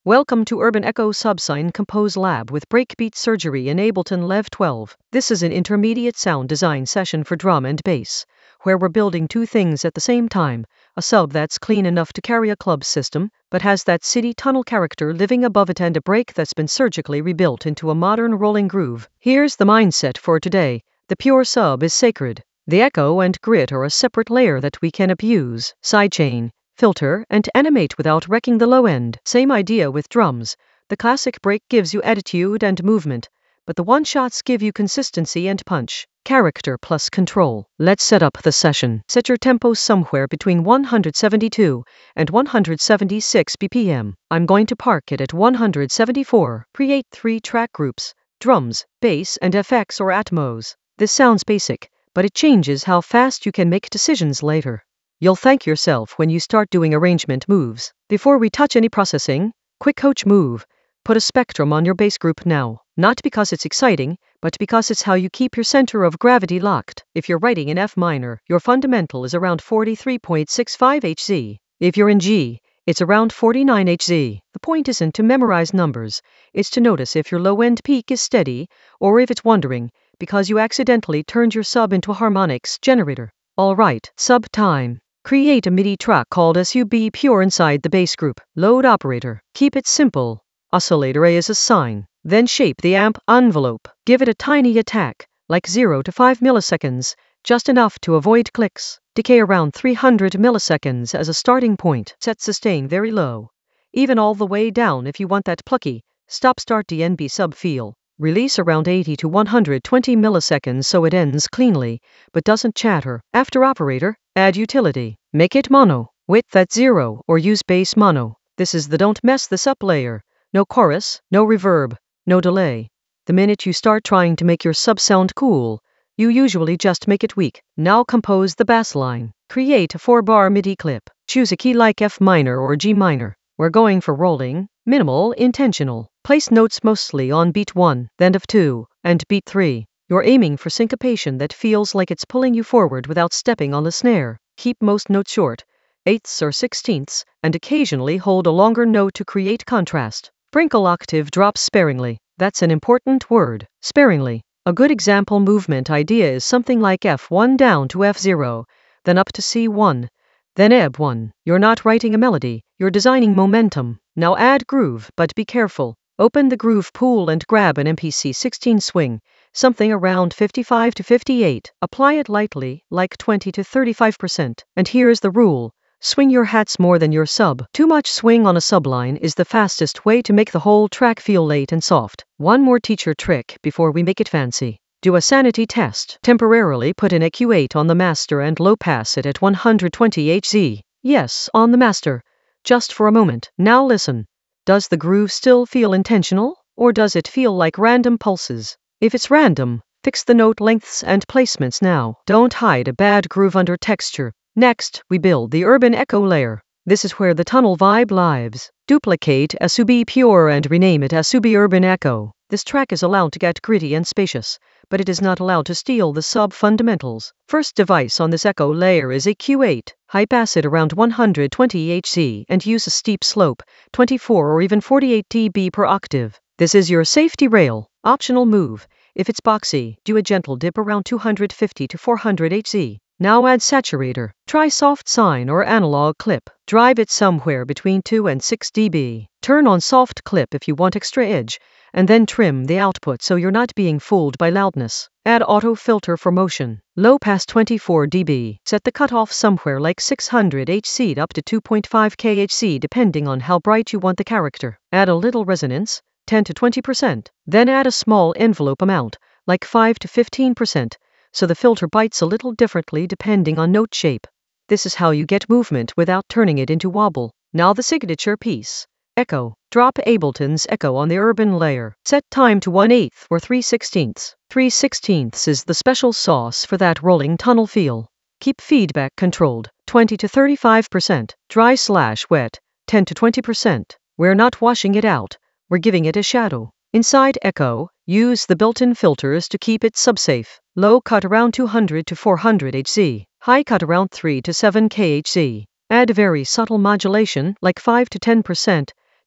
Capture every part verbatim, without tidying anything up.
Welcome to Urban Echo Subsine Compose Lab with Breakbeat Surgery in Ableton Lev twelve. This is an intermediate sound design session for drum and bass, where we're building two things at the same time: a sub that's clean enough to carry a club system, but has that city tunnel character living above it, and a break that's been surgically rebuilt into a modern rolling groove. Here's the mindset for today: the pure sub is sacred. The echo and grit are a separate layer that we can abuse, sidechain, filter, and animate without wrecking the low end. Same idea with drums. The classic break gives you attitude and movement, but the one-shots give you consistency and punch. Character plus control. Let's set up the session. Set your tempo somewhere between one hundred seventy-two and one hundred seventy-six B P M. I'm going to park it at one hundred seventy-four. Create three track groups: drums, bass, and F X or Atmos. This sounds basic, but it changes how fast you can make decisions later. You'll thank yourself when you start doing arrangement moves. Before we touch any processing, quick coach move. Put a spectrum on your bass group now. Not because it's exciting, but because it's how you keep your center of gravity locked. If you're writing in F minor, your fundamental is around forty-three point six five hertz. If you're in G, it's around forty-nine hertz. The point isn't to memorize numbers, it's to notice if your low-end peak is steady, or if it's wandering, because you accidentally turned your sub into a harmonics generator. Alright, sub time. Create a MIDI track called sub pure inside the bass group. Load operator. Keep it simple. Oscillator A is a sine. Then shape the amp envelope. Give it a tiny attack, like zero to five milliseconds, just enough to avoid clicks. Decay around three hundred milliseconds as a starting point. Set sustain very low, even all the way down if you want that plucky stop-start D N B sub feel. Release around eighty to one hundred twenty milliseconds so it ends cleanly, but doesn't chatter. After operator, add utility. Make it mono, width at zero, or use bass mono. This is the don't mess this up layer. No chorus, no reverb, no delay. The minute you start trying to make your sub sound cool, you usually just make it weak. Now compose the bass line. Create a four-bar MIDI clip. Choose a key like F minor or G minor. We're going for rolling, minimal, intentional. Place notes mostly on beat one, then F two, and beat three. You're aiming for syncopation that feels like it's pulling you forward without stepping on the snare. Keep most notes short, eighths or sixteenths, and occasionally hold a longer note to create contrast. Sprinkle octave drops sparingly. That's an important word, sparingly. A good example movement idea is something like F one down to F zero, then up to C one, then E B one. You're not writing a melody, you're designing momentum. Now add groove, but be careful. Open the groove pool and grab an M P C sixteen swing, something around fifty-five to fifty-eight. Apply it lightly, like twenty to thirty-five percent. And here's the rule: swing your hats more than your sub. Too much swing on a subline is the fastest way to make the whole track feel late and soft. One more teacher trick before we make it fancy. Do a sanity test. Temporarily put an E Q eight on the master and low pass it at one hundred twenty hertz. Yes, on the master. Just for a moment. Now listen. Does the groove still feel intentional, or does it feel like random pulses? If it's random, fix the note lengths and placements now. Don't hide a bad groove under texture. Next, we build the urban echo layer. This is where the tunnel vibe lives. Duplicate sub pure and rename it sub urban echo. This track is allowed to get gritty and spacious, but it is not allowed to steal the sub fundamentals. First device on this echo layer is a Q eight. High pass it around one hundred twenty hertz and use a steep slope, twenty-four or even forty-eight decibels per octave. This is your safety rail. Optional move: if it's boxy, do a gentle dip around two hundred fifty to four hundred hertz. Now add saturator. Try soft sine or analog clip. Drive it somewhere between two and six decibels. Turn on soft clip if you want extra edge, and then trim the output so you're not being fooled by loudness. Add auto filter for motion. Low pass twenty-four decibels. Set the cutoff somewhere like six hundred hertz up to two point five kilohertz depending on how bright you want the character. Add a little resonance, ten to twenty percent. Then add a small envelope amount, like five to fifteen percent, so the filter bites a little differently depending on note shape. This is how you get movement without turning it into wobble. Now the signature piece. Echo. Drop Ableton's echo on the urban layer. Set time to one eighth or three sixteenths. three sixteenths is the special sauce for that rolling tunnel feel. Keep feedback controlled, twenty to thirty-five percent. Dry slash wet, ten to twenty percent. We're not washing it out, we're giving it a shadow. Inside echo, use the built-in filters to keep it subsafe. Low cut around two hundred to four hundred hertz. High cut around three to seven kilohertz. Add very subtle modulation, like five to ten percent,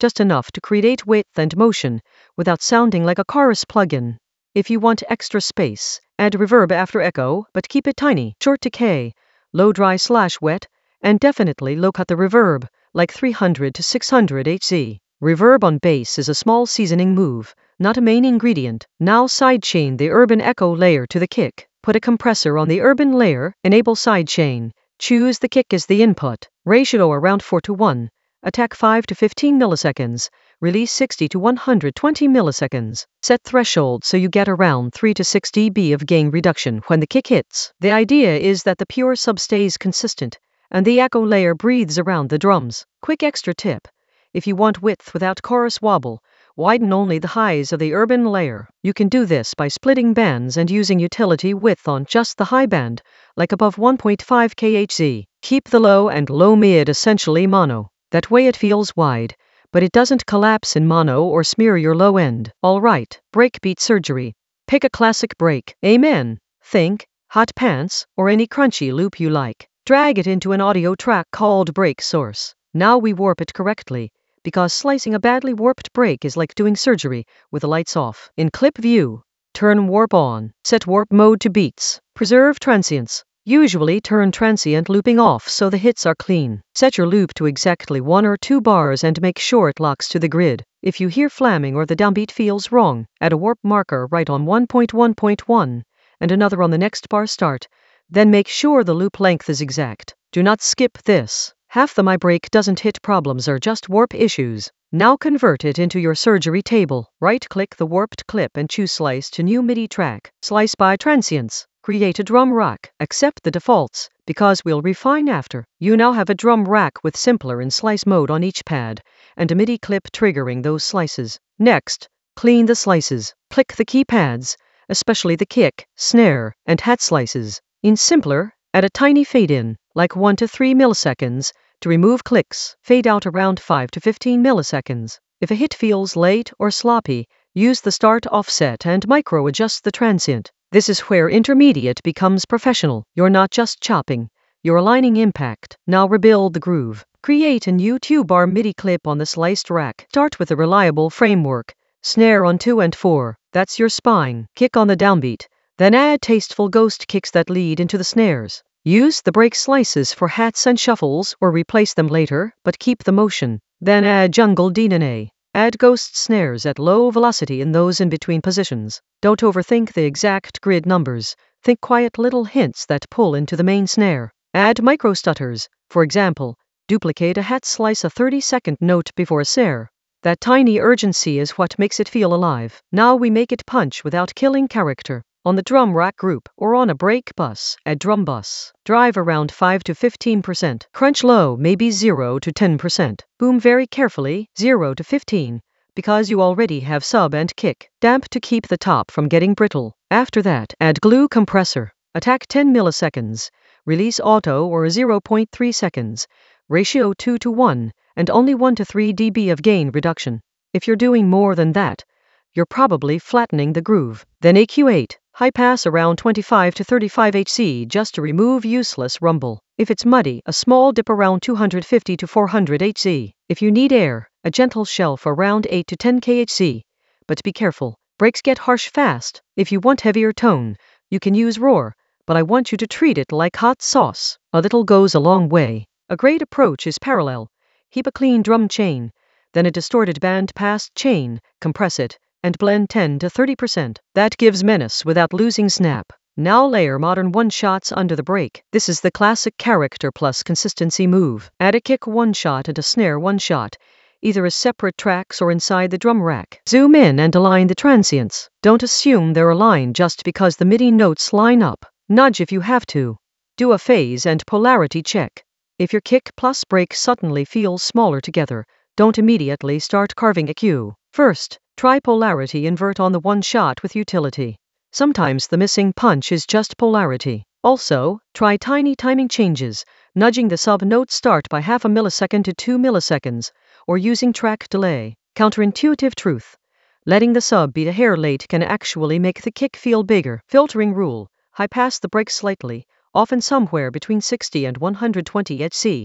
just enough to create width and motion without sounding like a chorus plugin. If you want extra space, add reverb after echo, but keep it tiny, short decay, low dry slash wet, and definitely low cut the reverb, like three hundred to six hundred hertz. Reverb on bass is a small seasoning move, not a main ingredient. Now sidechain the urban echo layer to the kick. Put a compressor on the urban layer, enable sidechain. Choose the kick as the input. Ratio around four to one. Attack five to fifteen milliseconds. Release sixty to one hundred twenty milliseconds. Set threshold so you get around three to six decibels of gain reduction when the kick hits. The idea is that the pure sub stays consistent, and the echo layer breathes around the drums. Quick extra tip. If you want width without chorus wobble, widen only the highs of the urban layer. You can do this by splitting bands and using utility width on just the high band, like above one point five kilohertz. Keep the low and low mid essentially mono. That way it feels wide, but it doesn't collapse in mono or smear your low end. Alright, breakbeat surgery. Pick a classic break. Amen. Think, hot pants, or any crunchy loop you like. Drag it into an audio track called break source. Now we warp it correctly, because slicing a badly warped break is like doing surgery with the lights off. In clip view, turn warp on. Set warp mode to beats. Preserve transients. Usually turn transient looping off so the hits are clean. Set your loop to exactly one or two bars and make sure it locks to the grid. If you hear flamming or the downbeat feels wrong, add a warp marker right on one point one point one and another on the next bar start. Then make sure the loop length is exact. Do not skip this. Half the my break doesn't hit problems are just warp issues. Now convert it into your surgery table. Right-click the warped clip and choose Slice to new MIDI track. Slice by transients. Create a drum rack. Accept the defaults, because we'll refine after. You now have a drum rack with simpler and slice mode on each pad, and a MIDI clip triggering those slices. Next, clean the slices. Click the keypads, especially the kick, snare, and hat slices. In simpler, add a tiny fade-in, like one to three milliseconds, to remove clicks. Fade out around five to fifteen milliseconds. If a hit feels late or sloppy, use the start offset and micro-adjust the transient. This is where intermediate becomes professional. You're not just chopping, you're aligning impact. Now rebuild the groove. Create a new two-bar MIDI clip on the sliced rack. Start with a reliable framework. Snare on two and four. That's your spine. Kick on the downbeat. Then add tasteful ghost kicks that lead into the snares. Use the break slices for hats and shuffles or replace them later, but keep the motion. Then add jungle D N A. Add ghost snares at low velocity in those in between positions. Don't overthink the exact grid numbers. Think quiet little hints that pull into the main snare. Add micro stutters. For example, duplicate a hat slice a thirty second note before a snare. That tiny urgency is what makes it feel alive. Now we make it punch without killing character. On the drum rack group or on a break bus, add drum bus. Drive around five to fifteen percent. Crunch low, maybe zero to ten percent. Boom very carefully, zero to fifteen, because you already have sub and kick. Damp to keep the top from getting brittle. After that, add glue compressor. Attack ten milliseconds. Release auto or zero point three seconds. Ratio two to one, and only one to three decibels of gain reduction. If you're doing more than that, you're probably flattening the groove. Then A Q eight. High pass around twenty-five to thirty-five hertz just to remove useless rumble. If it's muddy, a small dip around two hundred fifty to four hundred hertz. If you need air, a gentle shelf around eight to ten kilohertz. But be careful, breaks get harsh fast. If you want heavier tone, you can use roar, but I want you to treat it like hot sauce. A little goes a long way. A great approach is parallel. Heap a clean drum chain, then a distorted band pass chain, compress it, and blend ten to thirty percent. That gives menace without losing snap. Now layer modern one-shots under the break. This is the classic character plus consistency move. Add a kick one-shot and a snare one-shot, either as separate tracks or inside the drum rack. Zoom in and align the transients. Don't assume they're aligned just because the MIDI notes line up. Nudge if you have to. Do a phase and polarity check. If your kick plus break suddenly feels smaller together, don't immediately start carving a cue. First, try polarity invert on the one shot with utility. Sometimes the missing punch is just polarity. Also, try tiny timing changes, nudging the sub-note start by half a millisecond to two milliseconds, or using track delay. Counterintuitive truth. Letting the sub beat a hair late can actually make the kick feel bigger. Filtering rule. High pass the break slightly, often somewhere between sixty and one hundred twenty hertz.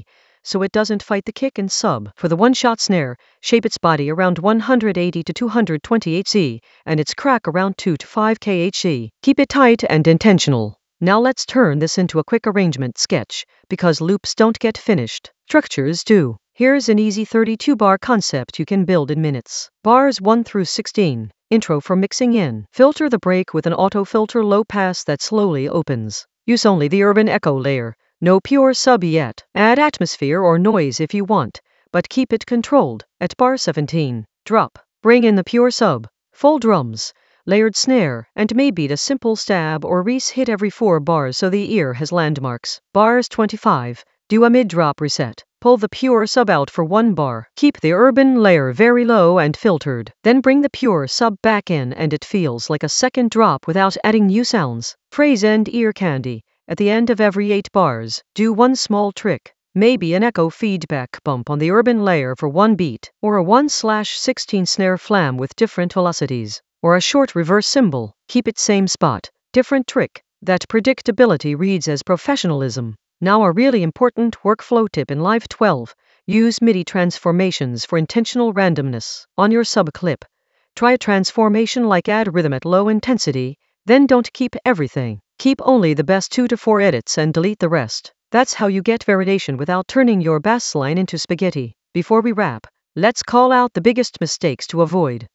so it doesn't fight the kick and sub. For the one-shot snare, shape its body around one hundred eighty to two hundred twenty hertz and its crack around two to five kilohertz. Keep it tight and intentional. Now let's turn this into a quick arrangement sketch, because loops don't get finished. Structures do. Here's an easy thirty-two bar concept you can build in minutes. Bars one through sixteen. Intro for mixing in. Filter the break with an auto filter low pass that slowly opens. Use only the urban echo layer. No pure sub yet. Add atmosphere or noise if you want, but keep it controlled. At bar seventeen. Drop. Bring in the pure sub. Full drums. Layered snare, and maybe a simple stab or res hit every four bars so the ear has landmarks. Bars twenty-five. Do a mid-drop reset. Pull the pure sub out for one bar. Keep the urban layer very low and filtered. Then bring the pure sub back in and it feels like a second drop without adding new sounds. Phrase and ear candy. At the end of every eight bars, do one small trick. Maybe an echo feedback bump on the urban layer for one beat, or a one slash sixteen snare flam with different velocities, or a short reverse cymbal. Keep it same spot, different trick. That predictability reads as professionalism. Now a really important workflow tip in Live twelve. Use MIDI transformations for intentional randomness. On your sub clip, try a transformation like add rhythm at low intensity, then don't keep everything. Keep only the best two to four edits and delete the rest. That's how you get variation without turning your bass line into spaghetti. Before we wrap, let's call out the biggest mistakes to avoid.